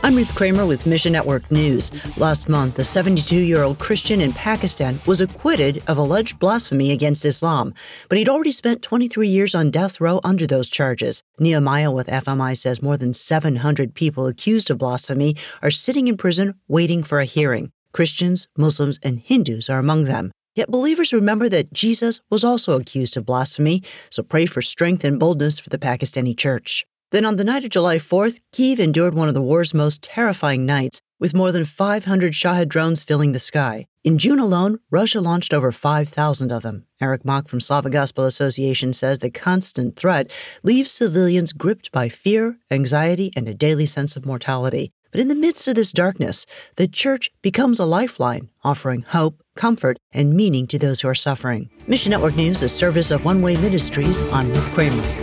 I'm Ruth Kramer with Mission Network News. Last month, a 72-year-old Christian in Pakistan was acquitted of alleged blasphemy against Islam, but he'd already spent 23 years on death row under those charges. Nehemiah with FMI says more than 700 people accused of blasphemy are sitting in prison waiting for a hearing. Christians, Muslims, and Hindus are among them. Yet believers remember that Jesus was also accused of blasphemy, so pray for strength and boldness for the Pakistani church. Then on the night of July 4th, Kyiv endured one of the war's most terrifying nights, with more than 500 Shahed drones filling the sky. In June alone, Russia launched over 5,000 of them. Eric Mock from Slavic Gospel Association says the constant threat leaves civilians gripped by fear, anxiety, and a daily sense of mortality. But in the midst of this darkness, the church becomes a lifeline, offering hope, comfort, and meaning to those who are suffering. Mission Network News, a service of One Way Ministries. I'm Ruth Kramer.